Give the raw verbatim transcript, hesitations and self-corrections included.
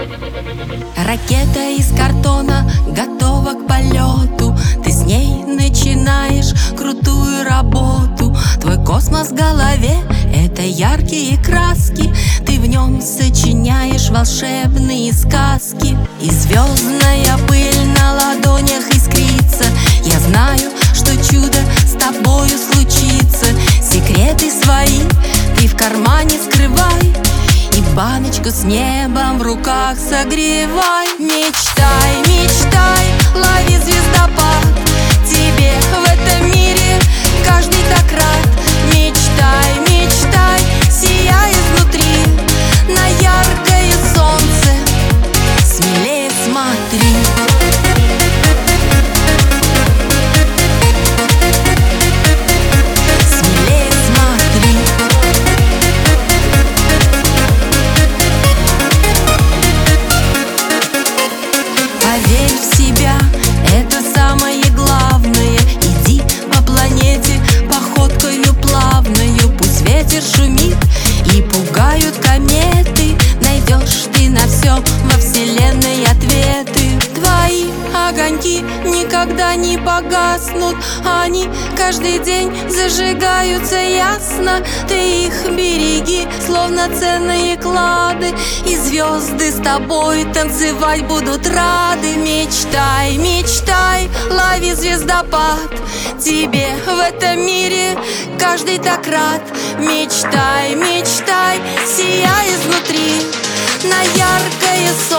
Ракета из картона готова к полету. Ты с ней начинаешь крутую работу. Твой космос в голове — это яркие краски. Ты в нем сочиняешь волшебные сказки. И звездная пыль на ладонях искрится. Я знаю, что чудо с тобою случится. Секреты свои ты в кармане скрывай, и баночку с небом в руках согревай. Мечтай, мечтай, лови звездопад. Тебе в этом мире каждый так рад. Мечтай, мечтай, сияй изнутри на яркое солнце. Смелее смотри. Поверь в себя, это самое главное. Иди по планете походкою плавною. Пусть ветер шумит и пугают кометы, найдешь ты на все во вселенной ответы. Твои огоньки никогда не погаснут. Они каждый день зажигаются ясно. Ты их береги, словно ценные клады, и звезды с тобой танцевать будут рады. Мечтай, мечтай, лови звездопад. Тебе в этом мире каждый так рад. Мечтай, мечтай, сияй изнутри на яркое солнце.